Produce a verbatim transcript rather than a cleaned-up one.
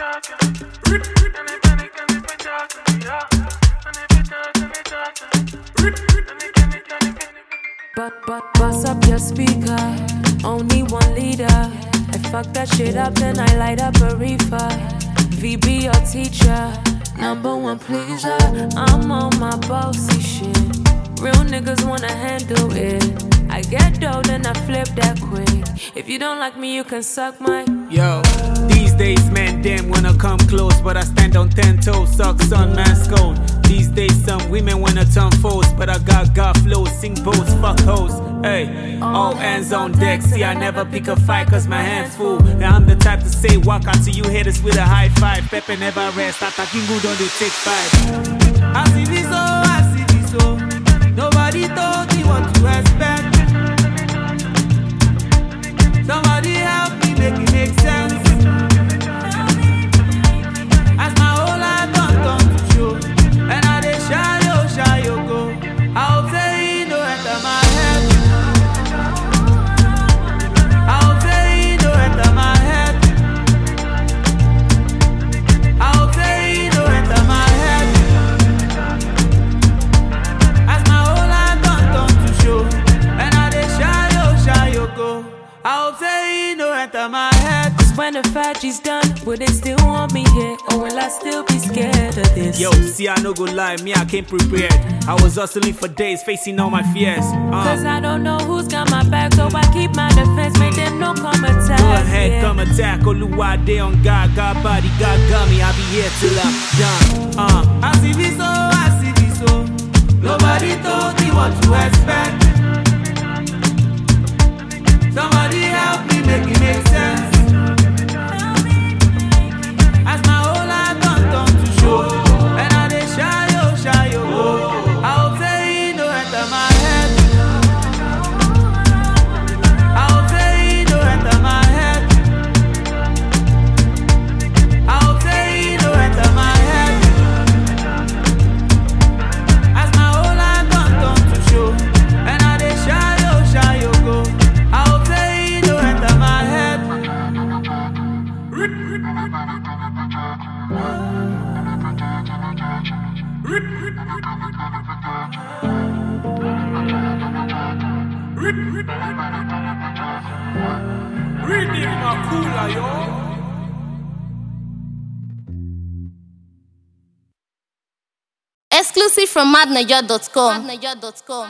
But, but, bust up your speaker, only one leader. I fuck that shit up, then I light up a reefer. V B your teacher, number one pleaser. I'm on my bossy shit. Real niggas wanna handle it. I get dough, then I flip that quick. If you don't like me, you can suck my. Yo, these days, man, damn wanna come close, but I stand on ten toes, suck sun, man, scold. These days, some women wanna turn foes, but I got God flows, sing bows, fuck hoes. Hey, all hands on deck. See, I never pick a fight, cause my hand's full. Now I'm the type to say, walk out to you haters with a high five. Pepe never rest, attacking good on the take five. I see this, oh, I see this, oh. Nobody told me what to expect. Somebody help me make it make sense. As my whole life done done to show, and I dey shy yo, shy yo go. I hope say he no enter my head. I hope say he no enter my head. I hope say he no enter my head. As my whole life done done to show, and I dey shy yo, shy yo go. I hope say he no enter my head. Cause when the factory's done, will they still want me here? Or will I still be scared of this? Yo, see, I no go lie, me, I came prepared. I was hustling for days, facing all my fears. uh. Cause I don't know who's got my back, so I keep my defense, make them no come attack. Go ahead, yeah. come attack. Oluwa day on God, God body, God got me. I'll be here till I'm done. Uh, I see this, oh, I see this, oh. Nobody told me what to expect. Somebody help me make it make sense. As my whole life done done to show, and I dey shy yo, shy yo go. I hope say he no enter my head. I hope say he no enter my head. I hope say he no enter my head. As my whole life done done to show, and I dey shy yo, shy yo go. I hope say he no enter my head. Reading my cooler, yo. Exclusive from madnaja dot com.